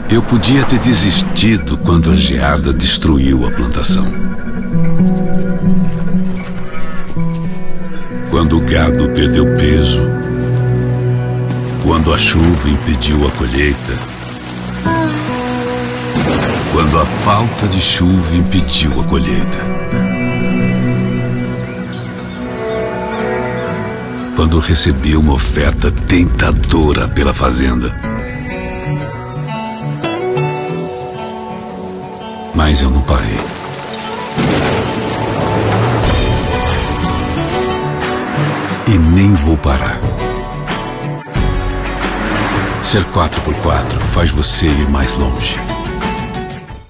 Eu podia ter desistido quando a geada destruiu a plantação. Quando o gado perdeu peso. Quando a chuva impediu a colheita. Quando a falta de chuva impediu a colheita. Quando recebi uma oferta tentadora pela fazenda. Mas eu não parei. E nem vou parar. Ser 4x4 faz você ir mais longe.